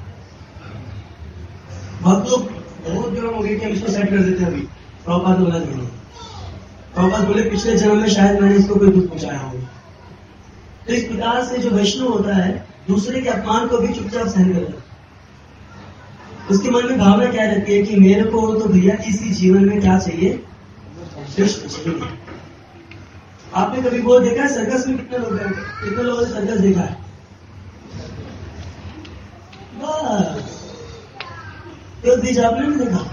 Speaker 1: बहुत लोग बहुत गर्म हो गए कि हम इसको सेट कर देते हैं अभी। प्रभुपाद बोला नहीं। प्रभुपाद बोले पिछले जन्म में शायद मैंने इसको कोई दुख पहुंचाया हो। तो इस प्रकार से जो वैष्णव होता है, दूसरे के अपमान को भी चुपचाप सहन करता है। उसके मन में भावना क्या रहती है कि मेरे को तो भैया इसी जीवन में क्या चाहिए, कृष्ण चाहिए। आपने कभी वो देखा है सर्कस में कितने लोग हैं, कितने लोगों ने सर्कस देखा है? तो बीच आपने नहीं देखा?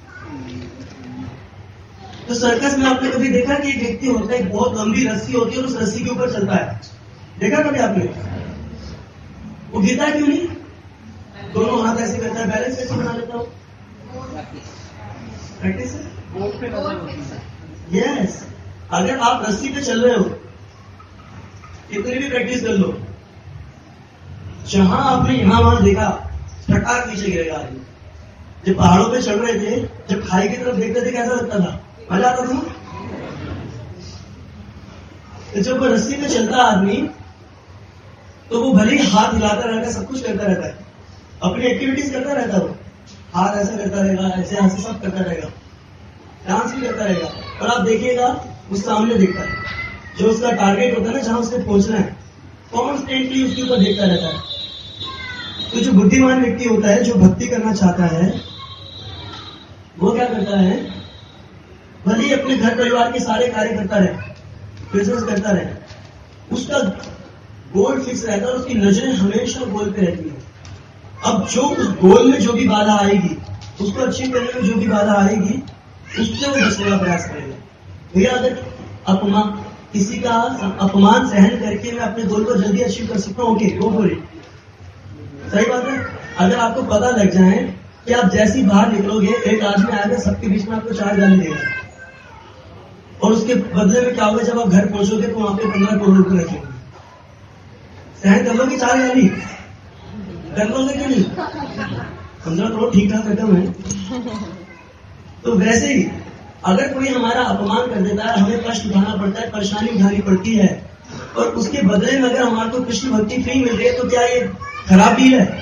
Speaker 1: तो सर्कस में आपने कभी देखा कि एक व्यक्ति होता है, एक बहुत लंबी रस्सी होती है और उस रस्सी के ऊपर चलता है, देखा कभी आपने? वो गिरता क्यों नहीं? दोनों हाथ ऐसे करता है, बैलेंस कैसे बना लेता हूँ? प्रैक्टिस है। यस, अगर आप रस्सी पे चल रहे हो, कितनी भी प्रैक्टिस कर लो, जहां आपने यहां वहां देखा, फटाक नीचे गिरेगा आदमी। जब पहाड़ों पे चढ़ रहे थे, जब खाई की तरफ देखते थे, कैसा लगता था? मजा आता था। तो जब वो रस्सी पे चलता आदमी, तो वो भले ही हाथ हिलाता रहता है, सब कुछ करता रहता है, अपनी एक्टिविटीज करता रहता है, वो हाथ ऐसा करता रहेगा, ऐसे ऐसे सब करता रहेगा, डांस भी करता रहेगा। और आप देखिएगा वो सामने देखता है, जो उसका टारगेट होता है ना, जहां उसको पहुंचना है, कॉन्स्टेंटली उसके ऊपर देखता रहता है। तो जो बुद्धिमान व्यक्ति होता है, जो भक्ति करना चाहता है, वो क्या करता है, भले ही अपने घर परिवार के सारे कार्य करता रहे, बिजनेस करता रहे, उसका गोल फिक्स रहता है और उसकी नजरें हमेशा गोल पे रहती है। अब जो उस गोल में जो भी बाधा आएगी, उसको अचीव करने में जो भी बाधा आएगी, उससे वो बचने का प्रयास करेगा। भैया अगर अपमान, किसी का अपमान सहन करके मैं अपने गोल को जल्दी अचीव कर सकता हूँ, ओके गो फॉर इट। सही बात है। अगर आपको पता लग जाए कि आप जैसी बाहर निकलोगे, एक आदमी आएगा सबके बीच में आपको 4 गाली देगा, और उसके बदले में क्या होगा, जब आप घर पहुंचोगे तो वहां पे 15 करोड़ रुपए रखेंगे। सहन कर लोगे 4 गाली? कर लोगे कि नहीं? 15 करोड़ ठीक ठाक रकम है। तो वैसे ही अगर कोई हमारा अपमान कर देता है, हमें कष्ट उठाना पड़ता है, परेशानी उठानी पड़ती है, और उसके बदले में अगर हमारे को कृष्ण भक्ति फ्री मिल रही है, तो क्या ये खराब डील है?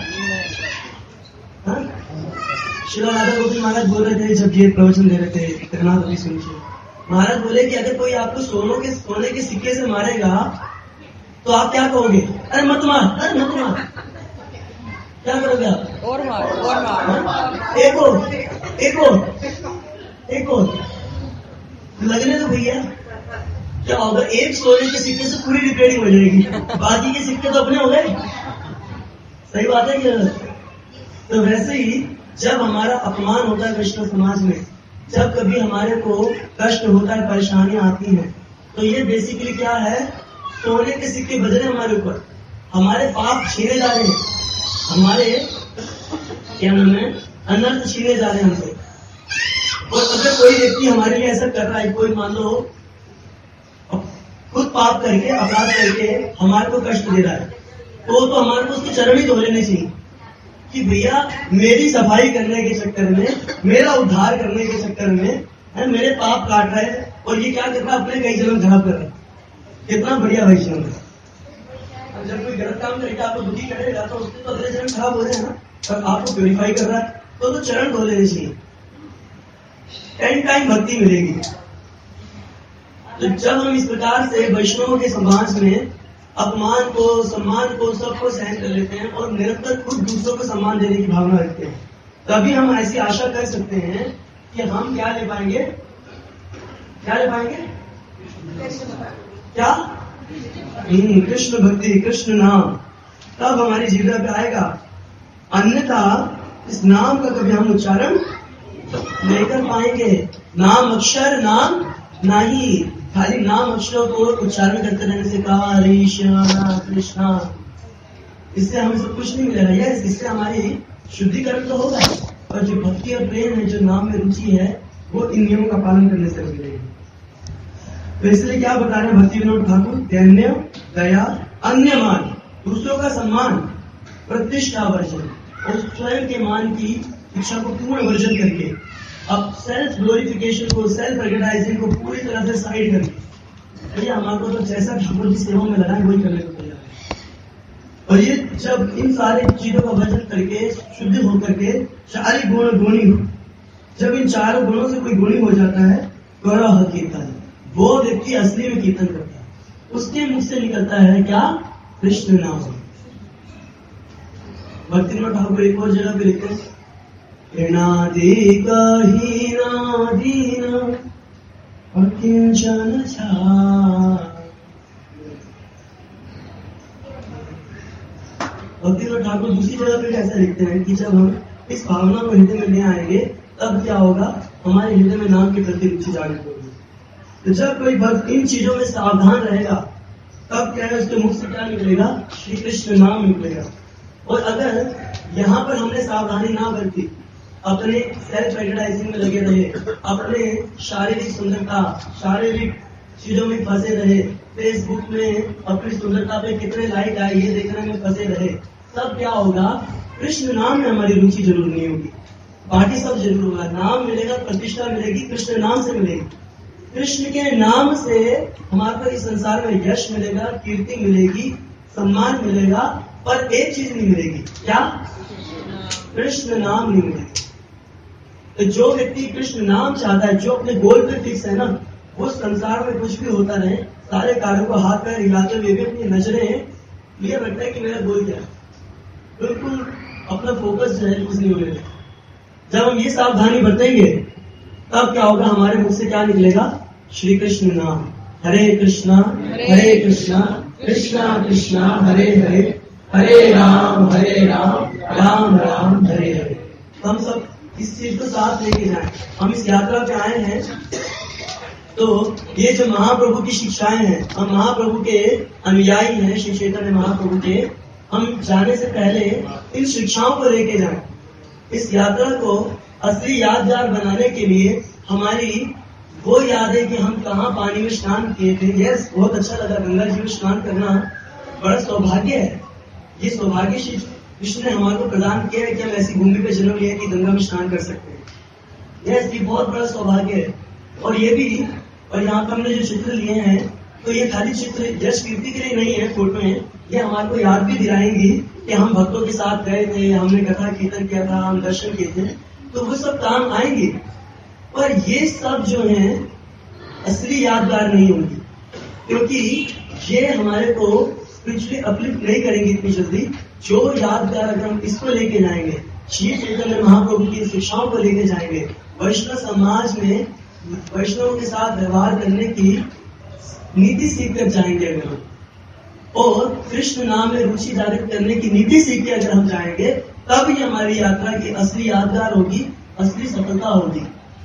Speaker 1: श्रीला राधा गोविंद महाराज बोल रहे थे, जब ये प्रवचन दे रहे थे, त्रिनाथ अभी सुनिए, महाराज बोले कि अगर कोई आपको सोने के सिक्के से मारेगा, तो आप क्या कहोगे? अरे मत मार, अरे मत मार। क्या करोगे आप? और मार, और मार। एक और लगने तो भैया क्या होगा, एक सोने के सिक्के से पूरी रिपेयरिंग हो जाएगी, बाकी के सिक्के तो अपने हो गए। सही बात है कि? तो वैसे ही जब हमारा अपमान होता है वैष्णव समाज में, जब कभी हमारे को कष्ट होता है, परेशानियां आती हैं, तो ये बेसिकली क्या है, सोने के सिक्के बज रहे हमारे ऊपर, हमारे पाप छीने जा रहे हैं, हमारे क्या नाम है, अनर्थ छीने जा रहे हैं हमसे। और अगर कोई व्यक्ति हमारे लिए ऐसा कर रहा है, कोई मान लो खुद पाप करके, अपराध करके हमारे को कष्ट दे रहा है, तो हमारे को उसके चरण ही धो लेने चाहिए कि भैया मेरी सफाई करने के चक्कर में, मेरा उद्धार करने के चक्कर में मेरे पाप काट रहा है, और ये क्या कर रहा है, अपने कई जन्म खराब कर रहा है। कितना बढ़िया वैष्णव है। जब कोई गलत काम करेगा, आपको दुखी करेगा, तो उसके तो अगले जन्म खराब हो रहे हैं ना, और आपको प्योरीफाई कर रहा है, तो चरण धो लेने चाहिए। 10 टाइम भक्ति मिलेगी। तो जब हम इस प्रकार से वैष्णवों के समाज में अपमान को, सम्मान को, सबको सहन कर लेते हैं और निरंतर खुद दूसरों को सम्मान देने की भावना रखते हैं, तभी हम ऐसी आशा कर सकते हैं कि हम क्या ले पाएंगे, क्या ले पाएंगे, क्या कृष्ण भक्ति, कृष्ण नाम, तब हमारी जीवन पे आएगा। अन्यथा इस नाम का कभी हम उच्चारण नहीं कर पाएंगे। नाम अक्षर नाम नहीं, खाली नाम अक्षरों को उच्चारण करते रहने से कहा हरे कृष्णा कृष्णा, इससे हमें सब कुछ नहीं मिलेगा। यस, इससे हमारी शुद्धिकरण तो होगा, और जो भक्ति और प्रेम है, जो नाम में रुचि है, वो इन नियमों का पालन करने से मिलेगी। तो इसलिए क्या बता रहे हैं भक्ति विनोद ठाकुर, दैन्य, दया, अन्य मान, दूसरों का सम्मान, प्रतिष्ठा वर्जन और स्वयं के मान की इच्छा को पूर्ण वर्जन करके, अब सेल्फ ग्लोरिफिकेशन को, सेल्फ एडवर्टाइजिंग को पूरी तरह से साइड करके, भैया हमारे को तो जैसा ठाकुर की सेवा में लगा है वही करने को तैयार है। और ये जब इन सारी चीजों का वर्जन करके शुद्ध होकर के चार गुण गुणी हो, जब इन चारों गुणों से कोई गुणी हो जाता है, गौरव कीर्तन, वो व्यक्ति असली में कीर्तन करता है, उसके मुख से निकलता है क्या, कृष्ण नाम। भक्ति विनोद ठाकुर एक और जगह पे लिखते हैं, ऋणादिक हीनादीन अकिंचन भक्ति विनोद ठाकुर दूसरी जगह पे ऐसा लिखते हैं कि जब हम इस भावना को हृदय में ले आएंगे, तब क्या होगा, हमारे हृदय में नाम के प्रति रुचि जागृत होगी। तो जब कोई भक्त इन चीजों में सावधान रहेगा, तब क्या है, उसके मुख से क्या निकलेगा, श्री कृष्ण नाम निकलेगा। और अगर यहाँ पर हमने सावधानी ना बरती, अपने सेल्फ एडवर्टाइजिंग में लगे रहे, अपने शारीरिक सुंदरता, शारीरिक चीजों में फंसे रहे, फेसबुक में अपनी सुंदरता पे कितने लाइक आए ये देखने में फंसे रहे, तब क्या होगा, कृष्ण नाम में हमारी रुचि जरूर नहीं होगी, बाकी सब जरूर होगा। नाम मिलेगा, प्रतिष्ठा मिलेगी, कृष्ण नाम से मिलेगी। कृष्ण के नाम से हमारे को इस संसार में यश मिलेगा, कीर्ति मिलेगी, सम्मान मिलेगा, पर एक चीज नहीं मिलेगी, क्या, कृष्ण नाम नहीं मिलेगी। तो जो व्यक्ति कृष्ण नाम चाहता है, जो अपने गोल पे फिक्स है ना, वो संसार में कुछ भी होता रहे, सारे कार्यों को हाथ पैर हिलाते हुए भी अपनी नजरें ये रखता है कि मेरा गोल क्या है, बिल्कुल अपना फोकस जो है कुछ नहीं होने देगा। जब हम ये सावधानी बरतेंगे, तब क्या होगा, हमारे मुख से क्या निकलेगा, श्री कृष्ण नाम। हरे कृष्णा कृष्णा कृष्णा हरे हरे, हरे राम राम राम हरे हरे। हम सब इस चीज को साथ लेके जाएं। हम इस यात्रा पे आए हैं, तो ये जो महाप्रभु की शिक्षाएं हैं, हम महाप्रभु के अनुयायी हैं, श्री चैतन्य महाप्रभु के, हम जाने से पहले इन शिक्षाओं को लेके जाएं। इस यात्रा को असली यादगार बनाने के लिए हमारी वो याद है कि हम कहाँ पानी में स्नान किए थे। यस, बहुत अच्छा लगा, गंगा जी में स्नान करना बड़ा सौभाग्य है। ये सौभाग्य श्री कृष्ण ने हमारे को प्रदान किया है कि हम ऐसी भूमि पे जन्म लिया कि गंगा में स्नान कर सकते हैं। यस, ये बहुत बड़ा सौभाग्य है। और ये भी, और यहाँ पर हमने जो चित्र लिए हैं, तो ये खाली चित्र यश कीर्ति के लिए नहीं है, फोटो है, ये हमारे को याद भी दिलाएंगी कि हम भक्तों के साथ गए थे, हमने कथा कीर्तन किया था, हम दर्शन किए थे, तो वो सब काम आएंगे। पर ये सब जो है असली यादगार नहीं होंगी, क्योंकि ये हमारे को स्पिरिचुअली अपलिफ्ट नहीं करेंगे इतनी जल्दी। जो यादगार अगर हम इसको लेके जाएंगे, श्री चैतन्य महाप्रभु की शिक्षाओं को लेके जाएंगे, वैष्णव समाज में वैष्णव के साथ व्यवहार करने की नीति सीख कर जाएंगे अगर, और कृष्ण नाम में रुचि जागृत करने की नीति सीख के अगर हम जाएंगे, तब ही हमारी यात्रा की असली यादगार होगी, असली सफलता होगी।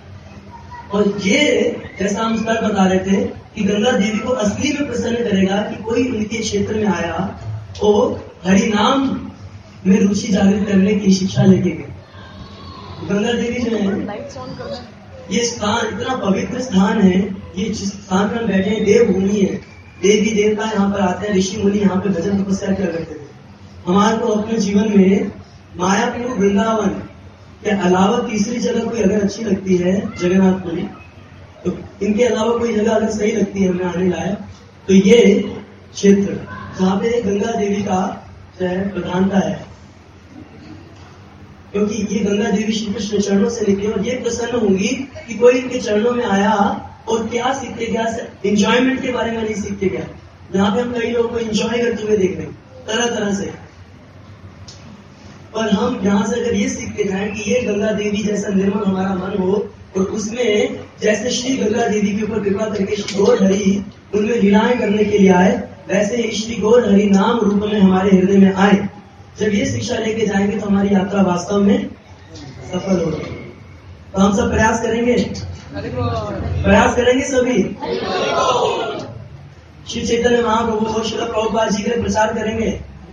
Speaker 1: और ये जैसा हम स्तर बता रहे थे कि गंगा देवी को असली में प्रसन्न करेगा कि कोई उनके क्षेत्र में आया और हरि नाम में रुचि जागृत करने की शिक्षा लेके गए। गंगा देवी जो है, ये स्थान इतना पवित्र स्थान है, ये जिस स्थान पर हम बैठे हैं देवभूमि है, देवी देवता यहाँ पर आते हैं, ऋषि मुनि यहाँ पे भजन तपस्या किया करते थे। हमारे को अपने जीवन में मायापुर वृंदावन के अलावा तीसरी जगह कोई अगर अच्छी लगती है, जगन्नाथपुरी, तो इनके अलावा कोई जगह अगर सही लगती है हमें आने लायक, तो ये क्षेत्र जहाँ पे गंगा देवी का जो है प्रधानता है। क्योंकि ये गंगा देवी श्री कृष्ण चरणों से निकली और ये प्रसन्न होंगी कि कोई इनके चरणों में आया और क्या सीख के गया, इंजॉयमेंट के बारे में नहीं सीख के गया। यहाँ पे हम कई लोगों को इंजॉय करते हुए देख रहे हैं तरह तरह से, पर हम यहाँ से अगर ये सीख के जाएं कि ये गंगा देवी जैसा निर्मल हमारा मन हो और उसमें जैसे श्री गंगा देवी के ऊपर कृपा करके श्री गौर हरि उनमें लीलाएं करने के लिए आए, वैसे ही श्री गौर हरि नाम रूप में हमारे हृदय में आए। जब ये शिक्षा लेके जाएंगे तो हमारी यात्रा वास्तव में सफल होगी। तो हम सब प्रयास करेंगे, प्रयास करेंगे सभी। श्री चैतन्य महाप्रभु और श्रील प्रभुपाद जी के लिए प्रचार करेंगे।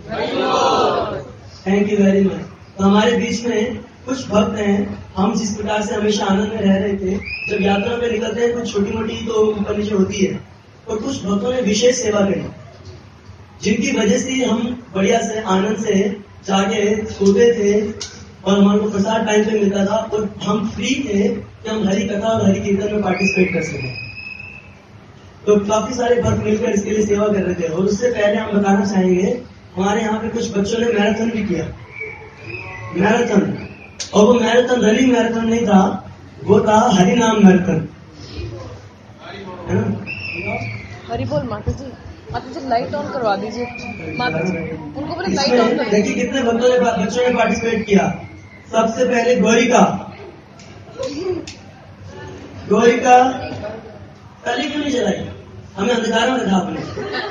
Speaker 1: Thank you very much. तो हमारे बीच में कुछ भक्त हैं, हम जिस प्रकार से हमेशा आनंद में रह रहे थे, जब यात्रा में निकलते हैं कुछ छोटी मोटी तो ऊपर नीचे होती है, और कुछ भक्तों ने विशेष सेवा करी जिनकी वजह से हम बढ़िया से आनंद से जाके सोते थे और हमारे को प्रसाद टाइम पे मिलता था और हम फ्री थे कि हम हरि कथा और हरि कीर्तन में पार्टिसिपेट कर सके। तो काफी सारे भक्त मिलकर इसके लिए सेवा कर रहे थे। और उससे पहले हम बताना चाहेंगे, हमारे यहाँ पे कुछ बच्चों ने मैराथन भी किया, मैराथन। और वो मैराथन रनिंग मैराथन नहीं था, वो था हरि नाम मैराथन, है ना?
Speaker 2: हरि बोल। माता जी लाइट ऑन करवा दीजिए। माता जी उनको बोले लाइट ऑन कर।
Speaker 1: देखिए कितने बच्चों ने पार्टिसिपेट किया। सबसे पहले गौरिका पहले क्यों नहीं जलाई? हमें अंधकार में रखा आपने।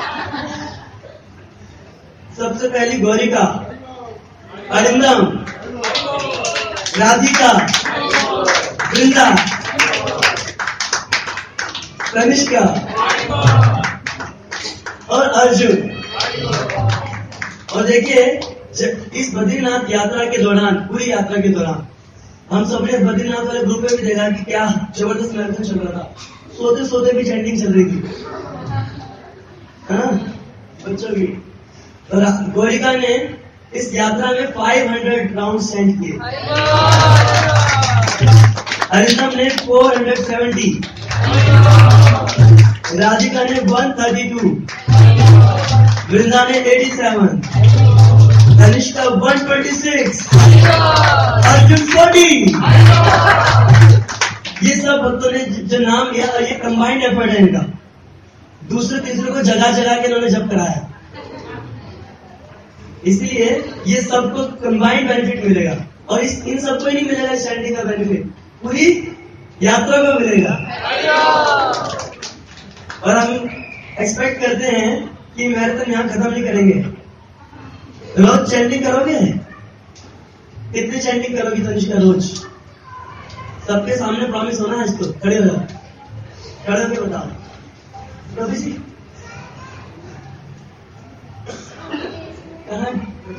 Speaker 1: सबसे पहली गौरिका, अरिंदम, राधिका, वृंदा, कनिष्का और अर्जुन। और देखिए इस बद्रीनाथ यात्रा के दौरान, पूरी यात्रा के दौरान हम सबने बद्रीनाथ वाले ग्रुप में भी देखा कि क्या जबरदस्त मैराथन चल रहा था। सोते सोते भी चैंटिंग चल रही थी, हाँ बच्चों की। और गौरिका ने इस यात्रा में 500 राउंड चैंट किए। अरिंदम ने 470, राधिका ने 132, वृंदा ने 87, कनिष्का 126, अर्जुन 40। ये सब भक्तों ने जो नाम लिया, ये कंबाइंड एफर्ट है इनका। दूसरे तीसरे को जगह जगह के इन्होंने जब कराया, इसलिए ये सबको कंबाइंड बेनिफिट मिलेगा। और इन सबको ही नहीं मिलेगा चैंटिंग का बेनिफिट, पूरी यात्रा को मिलेगा। और हम एक्सपेक्ट करते हैं कि मैराथन यहाँ खत्म नहीं करेंगे। रोज चैंटिंग करोगे? कितनी चैंटिंग करोगी तनिष्का रोज? सबके सामने प्रॉमिस होना है इसको। खड़े हो जाओ, खड़े होकर बताओ। प्रभु जी कहाँ?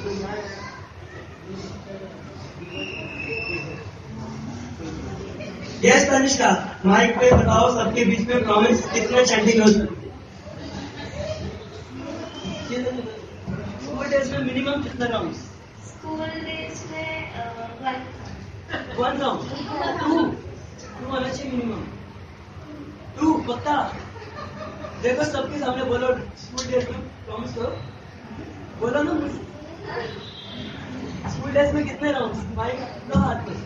Speaker 1: यस तनिष्का, माइक पे बताओ सबके बीच में प्रॉमिस कितने चैंटिंग रोज? स्कूल डेज में मिनिमम कितना राउंड?
Speaker 3: स्कूल डेज में
Speaker 1: 1 राउंड, 2 होना चाहिए मिनिमम। 2 पक्का? देखो सबके सामने बोलो, स्कूल डेज में प्रॉमिस करो, बोलो ना। स्कूल डेज में कितने राउंड? माइक दो हाथ में।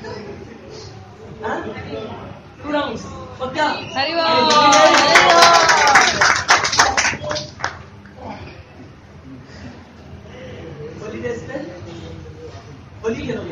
Speaker 1: 2 राउंड पक्का?
Speaker 2: हरि बोल।
Speaker 1: होली डेज में होली खेलोगे?